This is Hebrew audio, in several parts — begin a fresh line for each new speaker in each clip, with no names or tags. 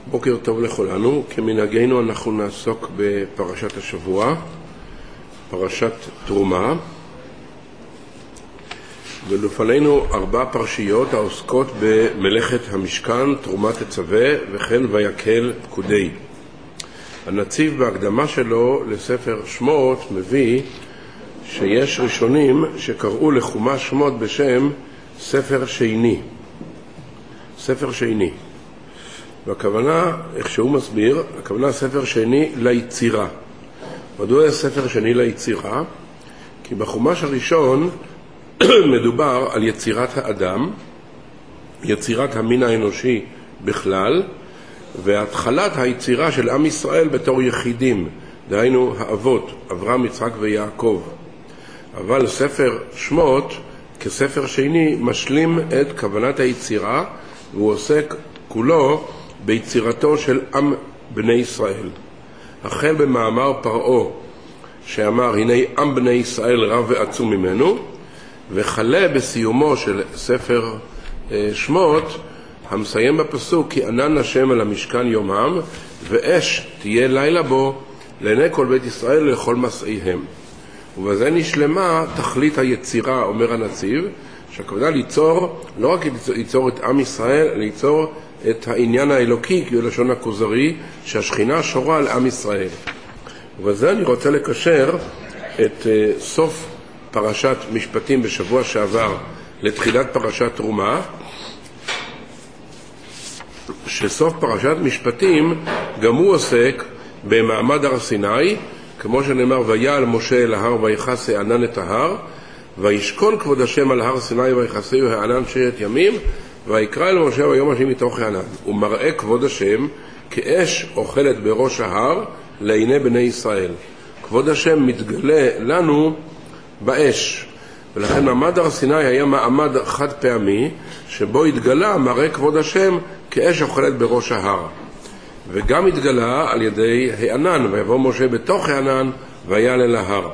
בוקר טוב לכולנו. כמנהגנו אנחנו נעסוק בפרשת השבוע, פרשת תרומה, ולפנינו 4 פרשיות העוסקות במלאכת המשכן, תרומת תצווה וכן ויקל פקודי. הנציב בהקדמה שלו לספר שמות מביא שיש ראשונים שקראו לחומש שמות בשם ספר שני. ספר שני. והכוונה, איך שהוא מסביר, הכוונה ספר שני ליצירה. מדוע ספר שני ליצירה? כי בחומש הראשון מדובר על יצירת האדם, יצירת המין האנושי בכלל, והתחלת היצירה של עם ישראל בתור יחידים, דהיינו האבות, אברהם, יצחק ויעקב. אבל ספר שמות כספר שני משלים את כוונת היצירה, והוא עוסק כולו ביצירתו של עם בני ישראל. החל במאמר פרעה שאמר הנה עם בני ישראל רב ועצום ממנו, וחלה בסיומו של ספר שמות המסיים בפסוק כי ענן השם על המשכן יומם ואש תהיה לילה בו לעיני כל בית ישראל לכל מסעיהם. ובזה נשלמה תכלית היצירה, אומר הנציב, שהכוונה ליצור, לא רק ליצור את עם ישראל, ליצור את העניין האלוקי, בלשון הכוזרי, שהשכינה שורה על עם ישראל. ובזה אני רוצה לקשר את סוף פרשת משפטים בשבוע שעבר לתחילת פרשת תרומה, שסוף פרשת משפטים גם הוא עוסק במעמד הר סיני, כמו שנאמר ויעל משה אל ההר ויכסה ענן את ההר, וישכון כבוד השם על הר סיני ויכסהו הענן 6 ימים, ויקרא אל משה ויאמר השם מתוך הענן. ומראה כבוד השם כאש אוכלת בראש ההר לעיני בני ישראל. כבוד השם מתגלה לנו באש, ולכן מעמד הר סיני היה מעמד חד פעמי שבו התגלה מראה כבוד השם כאש אוכלת בראש ההר, וגם התגלה על ידי הענן, ויבוא משה בתוך הענן ויעל אל ההר.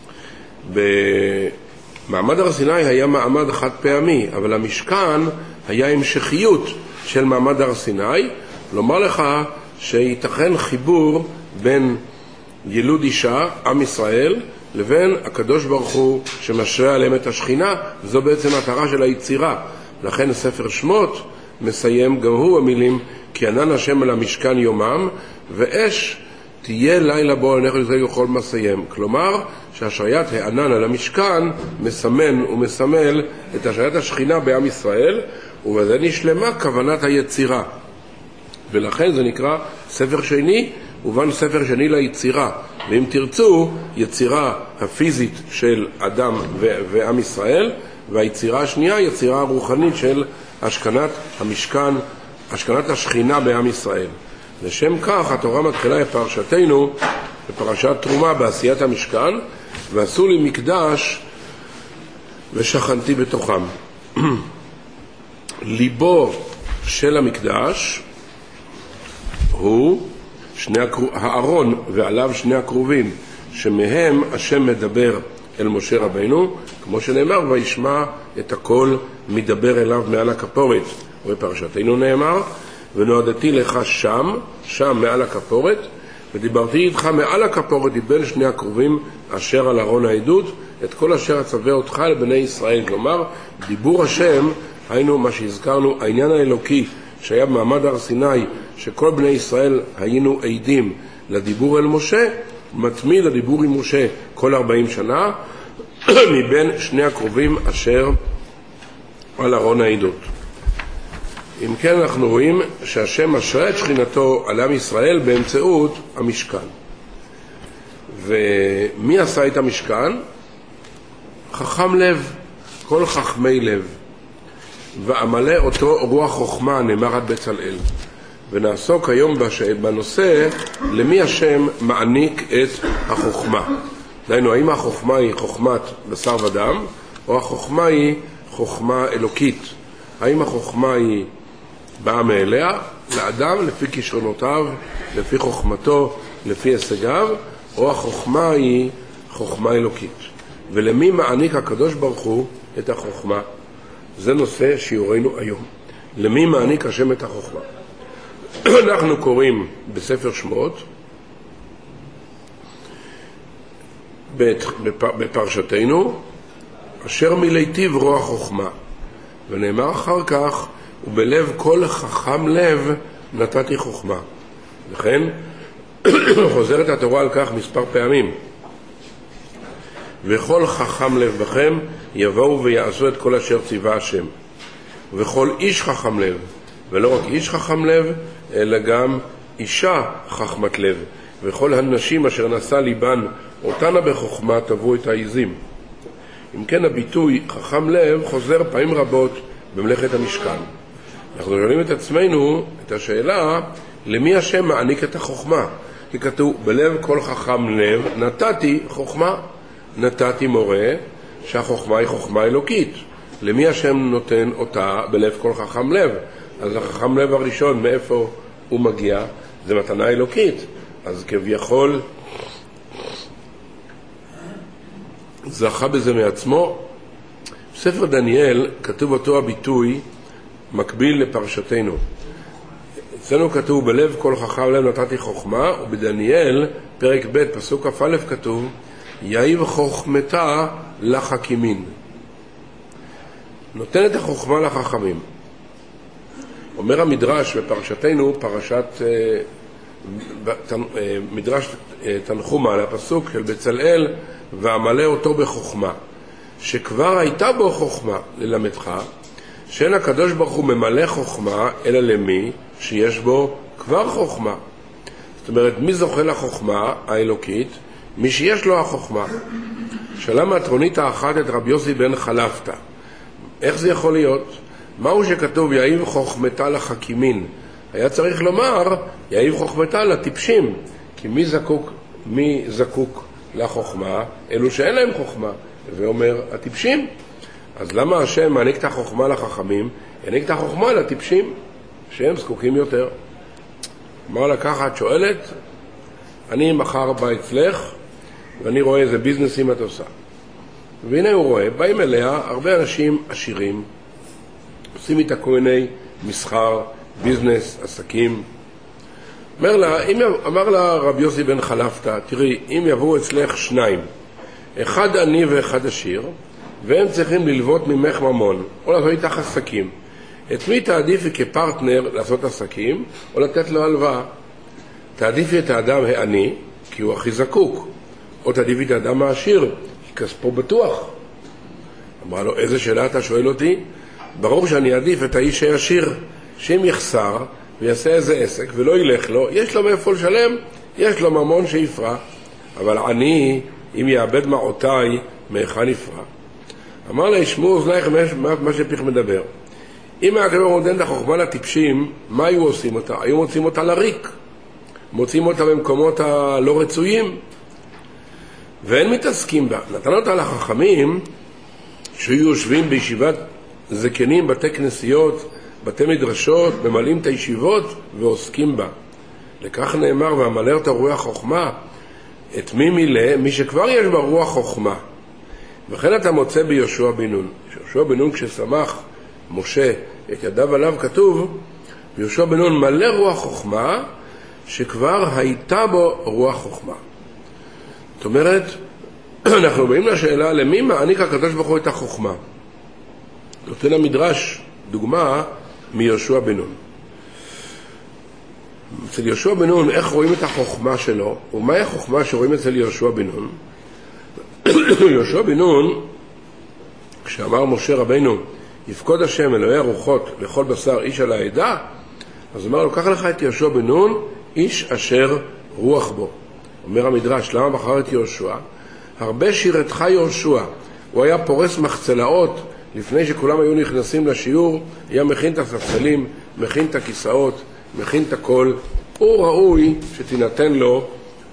במעמד הר סיני היה מעמד חד פעמי, אבל המשכן היה המשכיות של מעמד הר סיני. לומר לך שייתכן חיבור בין ילוד אישה, עם ישראל, לבין הקדוש ברוך הוא שמשרה עליהם את השכינה. זו בעצם מטרה של היצירה. לכן ספר שמות מסיים גם הוא המילים כי ענן השם על המשכן יומם ואש תהיה לילה בו לעיני כל ישראל לכל מסעיהם. כלומר שהשריית הענן על המשכן מסמן ומסמל את השריית השכינה בעם ישראל, ובזה נשלמה כוונת היצירה, ולכן זה נקרא ספר שני, ובן ספר שני ליצירה. ואם תרצו, יצירה הפיזית של אדם ועם ישראל, והיצירה השנייה יצירה הרוחנית של השכנת המשכן, השכנת השכינה בעם ישראל. לשם כך התורה מתחילה את פרשתנו בפרשת תרומה בעשיית המשכן, ועשו לי מקדש ושכנתי בתוכם. ליבו של המקדש הוא הארון ועליו 2 הכרובים, שמהם השם מדבר אל משה רבינו, כמו שנאמר וישמע את הקול מדבר אליו מעל הכפורת. ובפרשתנו נאמר ונועדתי לך שם מעל הכפורת, ודיברתי איתך מעל הכפורת בין 2 הכרובים אשר על ארון העדות, את כל אשר אצווה אותך לבני ישראל. כלומר דיבור השם, היינו מה שהזכרנו, העניין האלוקי שהיה במעמד הר סיני, שכל בני ישראל היינו עדים לדיבור אל משה, מתמיד לדיבור עם משה כל 40 שנה מבין 2 הכרובים אשר על ארון העדות. אם כן אנחנו רואים שהשם משרה את שכינתו על עם ישראל באמצעות המשכן. ומי עשה את המשכן? חכם לב, כל חכמי לב. ועמלה אותו רוח חוכמה, נאמר עד בצלאל. ונעסוק היום בנושא למי השם מעניק את החוכמה. דהיינו, האם החוכמה היא חוכמת בשר ודם, או החוכמה היא חוכמה אלוקית? האם החוכמה היא באה מאליה לאדם לפי כישרונותיו, לפי חוכמתו, לפי הישגיו, או החוכמה היא חוכמה אלוקית? ולמי מעניק הקדוש ברוך הוא את החוכמה? זה נושא שיעורנו היום. למי מעניק השם את החוכמה? אנחנו קוראים בספר שמות, בפרשתנו, אשר מלהיטיב רוח חוכמה. ונאמר אחר כך, ובלב כל חכם לב נתתי חוכמה. לכן, חוזרת התורה על כך מספר פעמים. וכל חכם לב בכם יבואו ויעשו את כל אשר ציווה השם. וכל איש חכם לב, ולא רק איש חכם לב, אלא גם אישה חכמת לב. וכל הנשים אשר נשא ליבן אותנה בחוכמה תבואו את העיזים. אם כן, הביטוי חכם לב חוזר פעמים רבות במלאכת המשכן. אנחנו שואלים את עצמנו את השאלה, למי השם מעניק את החוכמה? כי כתוב, בלב כל חכם לב נתתי חוכמה. נתתי מורה שהחוכמה היא חוכמה אלוקית. למי השם נותן אותה בלב כל חכם לב? אז החכם לב הראשון, מאיפה הוא מגיע? זה מתנה אלוקית. אז כביכול זכה בזה מעצמו. בספר דניאל כתוב אותו הביטוי מקביל לפרשתנו. אצלנו כתוב בלב כל חכם לב נתתי חוכמה, ובדניאל פרק ב' פסוק כ"א כתוב יאיב חוכמתה לחכימין. נותן את החוכמה לחכמים. אומר המדרש בפרשתנו, מדרש תנחומה, על הפסוק של בצלאל, ועמלה אותו בחוכמה, שכבר הייתה בו חוכמה, ללמדך, שאין הקדוש ברוך הוא ממלא חוכמה, אלא למי שיש בו כבר חוכמה. זאת אומרת, מי זוכה לחוכמה האלוקית? מי שיש לו החוכמה. שאלה מהטרונית האחת את רבי יוסי בן חלפתא, איך זה יכול להיות? מהו שכתוב יאיב חוכמתה לחכימין? היה צריך לומר יאיב חוכמתה לטיפשים, כי מי זקוק לחוכמה? אלו שאין להם חוכמה, ואומר הטיפשים. אז למה השם מעניק את החוכמה לחכמים? העניק את החוכמה לטיפשים שהם זקוקים יותר. אמר לקחת, שואלת, אני מחר בא אצלך ואני רואה איזה ביזנסים את עושה, והנה הוא רואה, באים אליה הרבה אנשים עשירים, עושים איתה כל מיני מסחר, ביזנס, עסקים. אמר לה רבי יוסי בן חלפתא, תראי, אם יבואו אצלך שניים, אחד עני ואחד עשיר, והם צריכים ללוות ממך ממון, או לעשות איתך עסקים, את מי תעדיפי כפרטנר לעשות עסקים, או לתת לו הלוואה? תעדיפי את האדם העני, כי הוא הכי זקוק, או תעדיפי את האדם העשיר, כי כספו בטוח. אמרה לו, איזה שאלה אתה שואל אותי? ברור שאני אעדיף את האיש העשיר, שאם יחסר ויעשה איזה עסק ולא ילך לו, יש לו מאיפה לשלם, יש לו ממון שיפרע. אבל עני, אם יאבד מעותיי, מאיכה נפרע. אמר לה, ישמעו אוזנייך מה שפיך מדבר. אם הקדוש ברוך הוא נותן את החוכמה לטיפשים, מה היו עושים אותה? היו מוצאים אותה לריק, מוצאים אותה במקומות הלא רצויים, ואין מתעסקים בה. נתן אותה לחכמים שהיו יושבים בישיבת זקנים, בתי כנסיות, בתי מדרשות, ממלאים את הישיבות ועוסקים בה. לכך נאמר, והמלא אותה רוח חוכמה. את מי מילא? מי שכבר יש בה רוח חוכמה. וכן אתה מוצא ביהושע בן נון. יהושע בן נון, כששמח משה את ידיו עליו, כתוב ביהושע בן נון מלא רוח חוכמה, שכבר הייתה בו רוח חוכמה. זאת אומרת, אנחנו באים לשאלה, למי מעניק הקדוש ברוך הוא את החוכמה? נותן המדרש דוגמה מיהושע בן נון. אצל יהושע בן נון, איך רואים את החוכמה שלו? ומהי החוכמה שרואים אצל יהושע בן נון? יהושע בן נון, כשאמר משה רבינו, יפקוד השם אלוהי הרוחות לכל בשר איש על העדה, אז אמר לו, קח לך את יהושע בן נון, איש אשר רוח בו. אומר המדרש, למה בחר את יהושע? הרבה שירתך יהושע. הוא היה פורס מחצלאות, לפני שכולם היו נכנסים לשיעור, היה מכין את הספסלים, מכין את הכיסאות, מכין את הכל. הוא ראוי שתינתן לו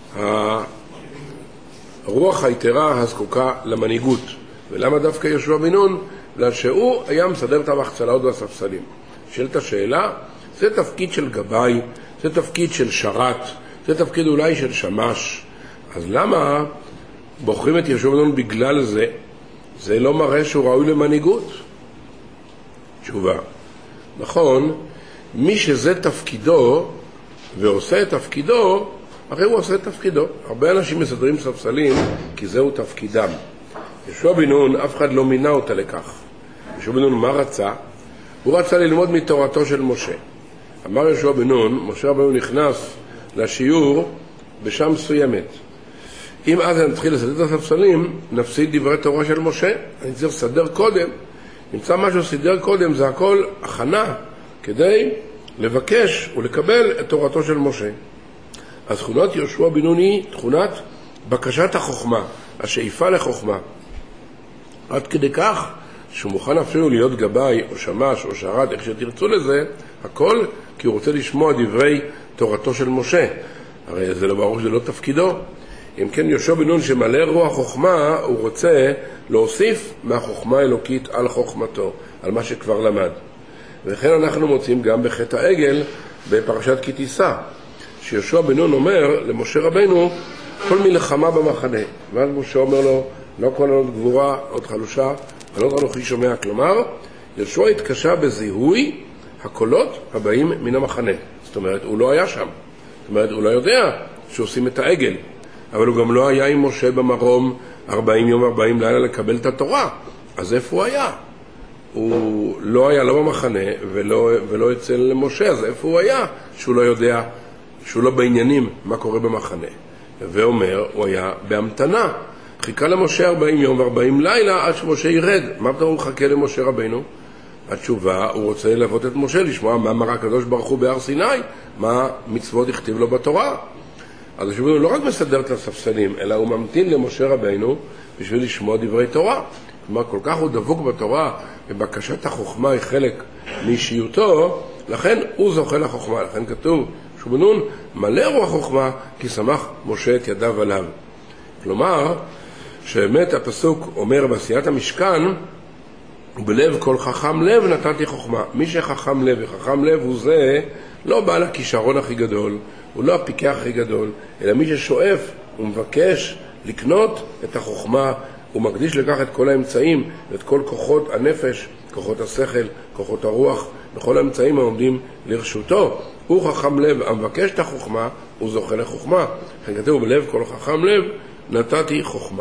הרוח היתרה הזקוקה למנהיגות. ולמה דווקא יהושע בן נון? בגלל שהוא היה מסדר את המחצלאות והספסלים. שאלת השאלה, זה תפקיד של גבאי, זה תפקיד של שרת, זה תפקיד אולי של שמש. אז למה בוחרים את יהושע בן נון בגלל זה? זה לא מראה שהוא ראוי למנהיגות. תשובה, נכון מי שזה תפקידו ועושה את תפקידו, הרי הוא עושה את תפקידו. הרבה אנשים מסדרים ספסלים כי זהו תפקידם. יהושע בן נון, אף אחד לא מינה אותה לכך. יהושע בן נון מה רצה? הוא רצה ללמוד מתורתו של משה. אמר יהושע בן נון, משה רבנו נכנס לשיעור בשעה מסוימת. אם אז נתחיל לסדר את הספסלים, נפסיד דברי תורה של משה. אני צריך לסדר קודם. נמצא משהו סדר קודם, זה הכל הכנה כדי לבקש ולקבל את תורתו של משה. אז תכונת יהושע בן נון היא תכונת בקשת החוכמה, השאיפה לחוכמה. עד כדי כך שהוא מוכן אפילו להיות גבאי או שמש או שרת, איך שתרצו לזה, הכל כי הוא רוצה לשמוע דברי תורתו של משה. הרי זה לא ברור שזה לא תפקידו. אם כן יהושע בן נון שמלא רוח חוכמה, הוא רוצה להוסיף מהחוכמה האלוקית על חוכמתו, על מה שכבר למד. וכן אנחנו מוצאים גם בחטא העגל בפרשת כי תישא, שיהושע בן נון אומר למשה רבנו כל מלחמה במחנה, ואז משה אומר לו לא כל עוד גבורה עוד חלושה ולא אנוכי שומע. כלומר יהושע התקשה בזיהוי הקולות הבאים מן המחנה. זאת אומרת הוא לא היה שם, זאת אומרת הוא לא יודע שעושים את העגל, אבל הוא גם לא היה עם משה במרום 40 יום 40 לילה לקבל את התורה. אז איפה הוא היה? הוא לא היה לא במחנה ולא אצל משה, אז איפה הוא היה שהוא לא יודע, שהוא לא בעניינים מה קורה במחנה? ואומר, הוא היה בהמתנה, חיכה למשה 40 יום ו40 לילה עד שמשה ירד. מה פתאום הוא מחכה למשה רבינו? התשובה, הוא רוצה ללוות את משה, לשמוע מה אמר הקדוש ברוך הוא בהר סיני, מה מצוות הכתיב לו בתורה. אז הוא לא רק מסדר את הספסלים, אלא הוא ממתין למשה רבינו בשביל לשמוע דברי תורה. כלומר, כל כך הוא דבוק בתורה, ובקשת החוכמה היא חלק מאישיותו, לכן הוא זוכה לחוכמה. לכן כתוב, יהושע בן נון מלא רוח חוכמה, כי שמח משה את ידיו עליו. כלומר, שבאמת הפסוק אומר בעשיית המשכן, ובלב כל חכם לב נתתי חוכמה. מי שחכם לב, וחכם לב הוא זה, לא בעל הכישרון הכי גדול, הוא לא הפיקח הכי גדול, אלא מי ששואף ומבקש לקנות את החוכמה, הוא מקדיש לכך את כל האמצעים, ואת כל כוחות הנפש, כוחות השכל, כוחות הרוח, וכל האמצעים העומדים לרשותו. הוא חכם לב, המבקש את החוכמה, הוא זוכה לחוכמה. כתוב בלב כל חכם לב, נתתי חוכמה.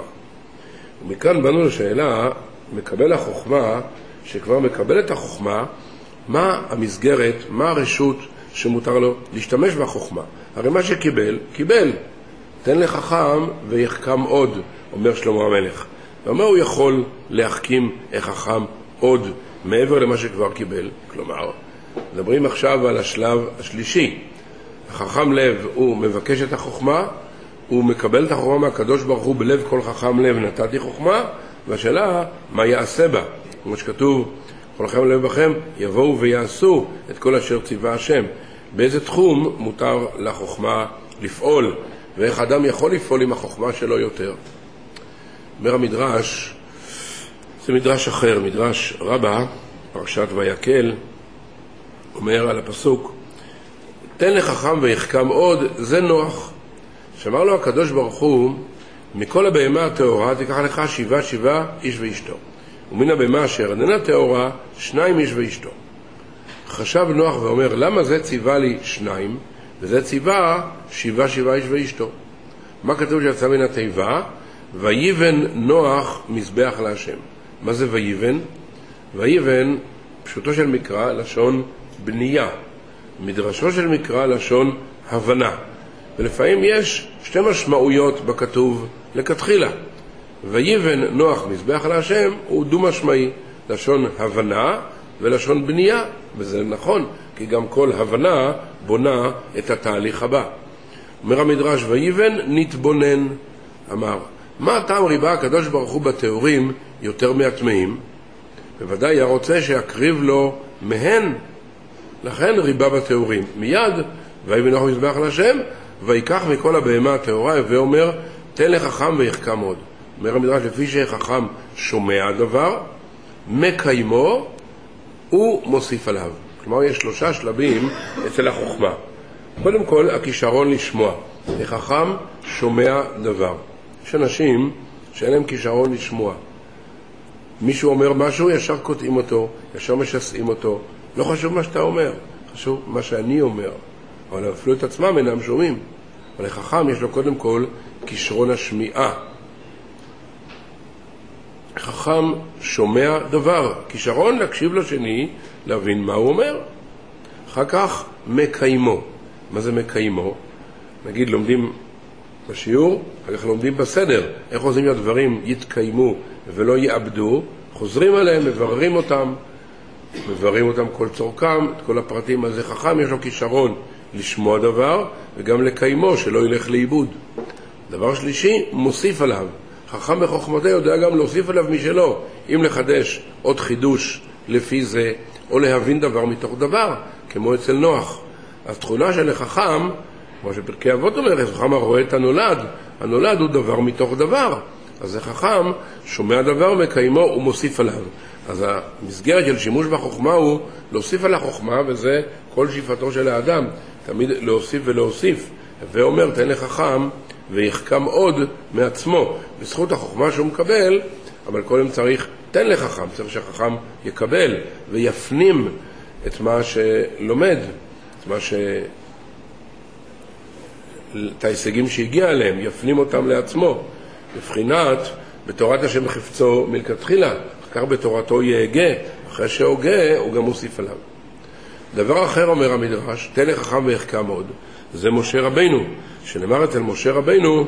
ומכאן באנו לשאלה, מקבל החוכמה, שכבר מקבל את החוכמה, מה המסגרת, מה הרשות שמותר לו להשתמש בחוכמה? הרי מה שקיבל, קיבל. תן לחכם ויחכם עוד, אומר שלמה המלך. ומה הוא יכול להחכים החכם עוד מעבר למה שכבר קיבל? כלומר, מדברים עכשיו על השלב השלישי. החכם לב הוא מבקש את החוכמה, הוא מקבל את החוכמה מהקדוש ברוך הוא, בלב כל חכם לב נתתי חוכמה, והשאלה מה יעשה בה. כמו שכתוב, כל חכם לב בכם יבואו ויעשו את כל אשר ציווה השם. באיזה תחום מותר לחוכמה לפעול, ואיך אדם יכול לפעול עם החוכמה שלו יותר? אומר המדרש, זה מדרש אחר, מדרש רבה, פרשת ויקל, אומר על הפסוק, תן לחכם ויחכם עוד, זה נוח. שאמר לו הקדוש ברוך הוא, מכל הבהמה הטהורה תיקח לך 7 איש ואשתו, ומן הבהמה אשר איננה טהורה 2 איש ואשתו. חשב נוח ואומר, למה זה ציווה לי 2 וזה ציווה 7 איש ואשתו? מה כתוב שיצא מן התיבה? ויבן נוח מזבח להשם. מה זה ויבן? ויבן, פשוטו של מקרא, לשון בנייה. מדרשו של מקרא, לשון הבנה. ולפעמים יש 2 משמעויות בכתוב לכתחילה. ויבן נוח מזבח להשם הוא דו משמעי, לשון הבנה ולשון בנייה. וזה נכון, כי גם כל הבנה בונה את התהליך הבא. אומר המדרש, ויבן נתבונן. אמר, מה הטעם ריבה הקדוש ברוך הוא בתיאורים יותר מהטמאים? בוודאי היה רוצה שיקריב לו מהן, לכן ריבה בתיאורים. מיד, ויבן נוח מזבח להשם, ויקח מכל הבהמה הטהורה, ואומר, תן לחכם ויחכם עוד. אומר המדרש, לפי שחכם שומע דבר, מקיימו, הוא מוסיף עליו. כלומר, יש 3 שלבים אצל החוכמה. קודם כל, הכישרון לשמוע. החכם שומע דבר. יש אנשים שאין להם כישרון לשמוע. מישהו אומר משהו, ישר קוטעים אותו, ישר משסעים אותו. לא חשוב מה שאתה אומר. חשוב מה שאני אומר, אבל אפילו את עצמם אינם שומעים. אבל לחכם יש לו קודם כל כישרון השמיעה. חכם שומע דבר, כישרון להקשיב לשני, להבין מה הוא אומר. אחר כך מקיימו. מה זה מקיימו? נגיד לומדים בשיעור, אחר כך לומדים בסדר. איך עושים שהדברים יתקיימו ולא יאבדו? חוזרים עליהם, מבררים אותם כל צורכם, את כל הפרטים. אז זה חכם, יש לו כישרון לשמוע דבר וגם לקיימו, שלא ילך לאיבוד. דבר שלישי, מוסיף עליו. חכם בחוכמתו יודע גם להוסיף עליו משלו, אם לחדש עוד חידוש לפי זה, או להבין דבר מתוך דבר, כמו אצל נוח. אז תכונה של החכם, כמו שפרקי אבות אומר, חכם הרואה את הנולד, הנולד הוא דבר מתוך דבר. אז זה חכם, שומע דבר, מקיימו ומוסיף עליו. אז המסגרת של שימוש בחוכמה הוא להוסיף על החוכמה, וזה כל שאיפתו של האדם, תמיד להוסיף ולהוסיף. ואומר, תן לחכם ויחכם עוד מעצמו, בזכות החוכמה שהוא מקבל, אבל קודם צריך, תן לחכם, צריך שהחכם יקבל ויפנים את מה שלומד, את ההישגים שהגיע אליהם, יפנים אותם לעצמו. בבחינת, בתורת השם חפצו מלכתחילה, כך בתורתו יהגה, אחרי שהוגה הוא גם מוסיף עליו. דבר אחר אומר המדרש, תן לחכם ויחכם עוד, זה משה רבינו, שנאמר אצל משה רבינו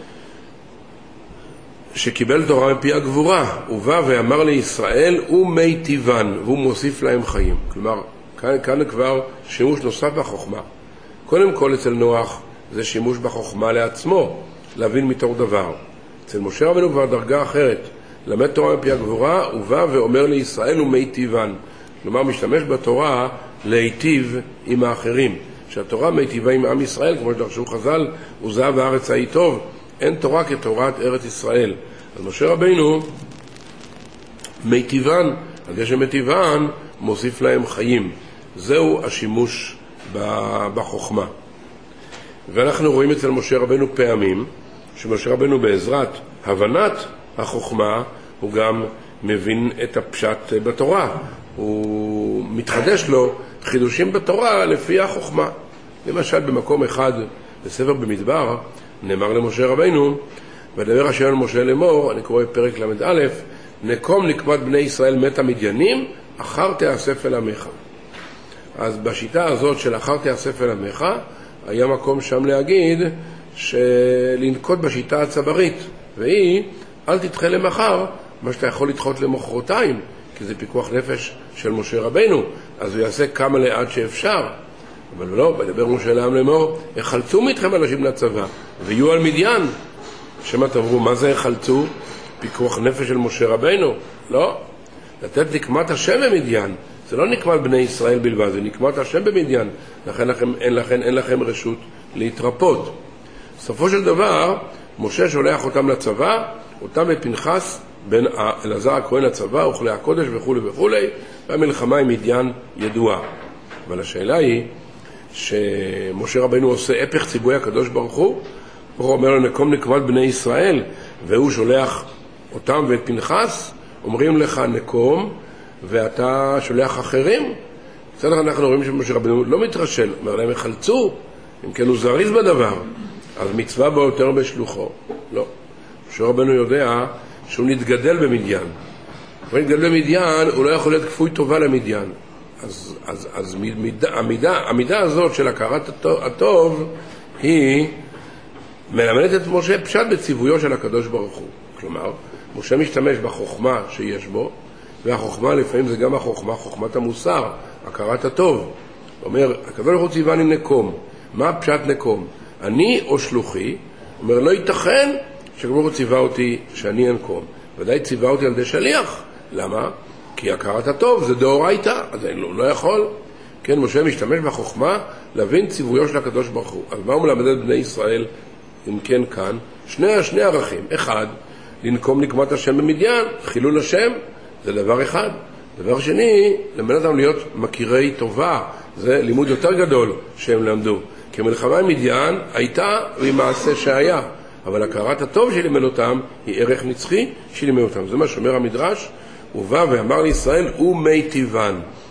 שקיבל תורה מפי הגבורה, הוא בא ואמר לישראל ומיטיבן, והוא מוסיף להם חיים. כלומר, כאן כבר שימוש נוסף בחוכמה. קודם כל אצל נוח זה שימוש בחוכמה לעצמו, להבין מתוך דבר. אצל משה רבינו כבר דרגה אחרת, למד תורה מפי הגבורה, הוא בא ואומר לישראל ומיטיבן. כלומר, משתמש בתורה להיטיב עם האחרים. שהתורה מיטיבה עם עם ישראל, כמו שדרשו חז"ל, וזהב הארץ ההיא טוב, אין תורה כתורת ארץ ישראל. אז משה רבינו מיטיבן, על זה שמיטיבן מוסיף להם חיים. זהו השימוש בחוכמה. ואנחנו רואים אצל משה רבינו פעמים, שמשה רבינו בעזרת הבנת החוכמה, הוא גם מבין את הפשט בתורה. הוא מתחדש לו חידושים בתורה לפי החוכמה. למשל במקום אחד בספר במדבר נאמר למשה רבינו, ודבר השם אל משה לאמור, אני קורא פרק למד א', נקום נקמת בני ישראל מת המדיינים, אחר תאסף אל עמך. אז בשיטה הזאת של אחר תאסף אל עמך, היה מקום שם להגיד שלנקוט בשיטה הצברית, והיא אל תדחה למחר מה שאתה יכול לדחות למחרתיים, כי זה פיקוח נפש של משה רבינו, אז הוא יעשה כמה לאט שאפשר. אבל לא, בדבר משה לעם לאמור, החלצו מתכם אנשים לצבא, ויהיו על מדיין. שמה תאמרו, מה זה החלצו? פיקוח נפש של משה רבינו? לא. לתת נקמת השם במדיין. זה לא נקמת בני ישראל בלבד, זה נקמת השם במדיין. אין לכם רשות להתרפות. בסופו של דבר, משה שולח אותם לצבא, אותם בפנחס, בין אלעזר הכהן לצבא, אוכלי הקודש וכו' וכו', והמלחמה עם מדיין ידועה. אבל השאלה היא, שמשה רבינו עושה הפך ציווי הקדוש ברוך הוא אומר לו נקום נקמת בני ישראל, והוא שולח אותם ואת פנחס, אומרים לך נקום ואתה שולח אחרים. בסדר, אנחנו רואים שמשה רבינו לא מתרשל, אומר להם החלצו, אם כן הוא זריז בדבר, אז מצווה בו יותר בשלוחו. לא, משה רבינו יודע שהוא נתגדל במדיין, הוא נתגדל במדיין, הוא לא יכול להיות כפוי טובה למדיין. אז המידה הזאת של הכרת הטוב היא מלמדת את משה פשט בציוויו של הקדוש ברוך הוא. כלומר, משה משתמש בחוכמה שיש בו, והחוכמה לפעמים זה גם החוכמה, חוכמת המוסר, הכרת הטוב. הוא אומר, הקדוש ברוך הוא ציווני נקום. מה פשט נקום? אני או שלוחי? הוא אומר, לא ייתכן שהקדוש ברוך הוא ציווה אותי שאני אנקום. ודאי ציווה אותי על ידי שליח. למה? כי הכרת הטוב זה דאורייתא, אז אני לא יכול. כן, משה משתמש בחוכמה להבין ציוויו של הקדוש ברוך הוא. אז מה הוא מלמד את בני ישראל? אם כן כאן, שני ערכים. אחד, לנקום נקמת השם במדיין, חילול השם, זה דבר אחד. דבר שני, למד אותם להיות מכירי טובה, זה לימוד יותר גדול שהם למדו. כי מלחמה עם מדיין הייתה והיא מעשה שהיה, אבל הכרת הטוב שלימד אותם היא ערך נצחי שלימד אותם. זה מה שאומר המדרש, הוא בא ואמר לישראל ומיטיבן.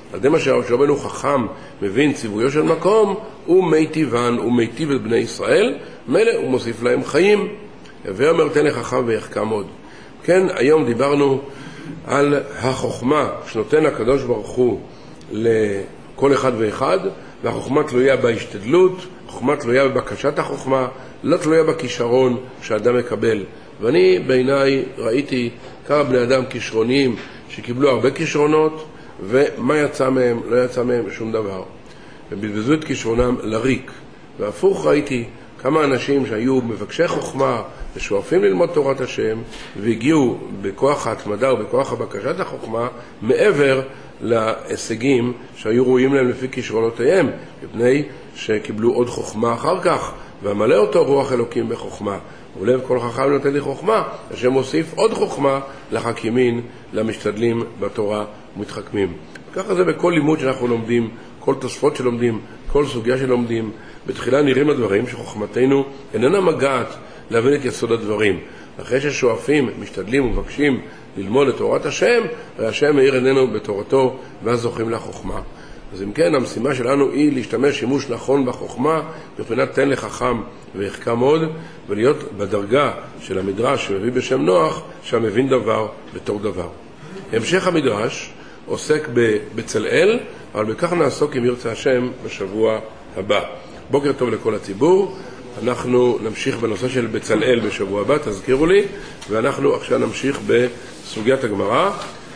על זה מה שרבנו חכם מבין ציוויו של מקום, הוא מיטיבן, הוא מיטיב את בני ישראל, מלא הוא מוסיף להם חיים. ואומר תן לחכם ויחכם עוד. כן, היום דיברנו על החוכמה שנותן הקדוש ברוך הוא לכל אחד ואחד, והחוכמה תלויה בהשתדלות, החוכמה תלויה בבקשת החוכמה, לא תלויה בכישרון שאדם מקבל. ואני בעיניי ראיתי כמה בני אדם כישרוניים שקיבלו הרבה כישרונות, ומה יצא מהם? לא יצא מהם שום דבר. ובזבזו את כישרונם לריק. והפוך ראיתי כמה אנשים שהיו מבקשי חוכמה ושואפים ללמוד תורת השם, והגיעו בכוח ההתמדה ובכוח הבקשת החוכמה מעבר להישגים שהיו רואים להם לפי כישרונותיהם, מפני שקיבלו עוד חוכמה אחר כך, והמלא אותו רוח אלוקים בחוכמה. ולב כל חכם נותן לי חוכמה, השם מוסיף עוד חוכמה לחכימין, למשתדלים בתורה ומתחכמים. ככה זה בכל לימוד שאנחנו לומדים, כל תוספות שלומדים, כל סוגיה שלומדים. בתחילה נראים הדברים שחוכמתנו איננה מגעת להבין את יסוד הדברים. אחרי ששואפים, משתדלים ומבקשים ללמוד את תורת השם, והשם מאיר עינינו בתורתו, ואז זוכים לחוכמה. אז אם כן, המשימה שלנו היא להשתמש שימוש נכון בחוכמה, מבחינת תן לחכם ויחכם עוד, ולהיות בדרגה של המדרש שמביא בשם נוח, שהמבין דבר בתור דבר. המשך המדרש עוסק בבצלאל, אבל בכך נעסוק אם ירצה השם בשבוע הבא. בוקר טוב לכל הציבור. אנחנו נמשיך בנושא של בצלאל בשבוע הבא, תזכירו לי, ואנחנו עכשיו נמשיך בסוגיית הגמרא.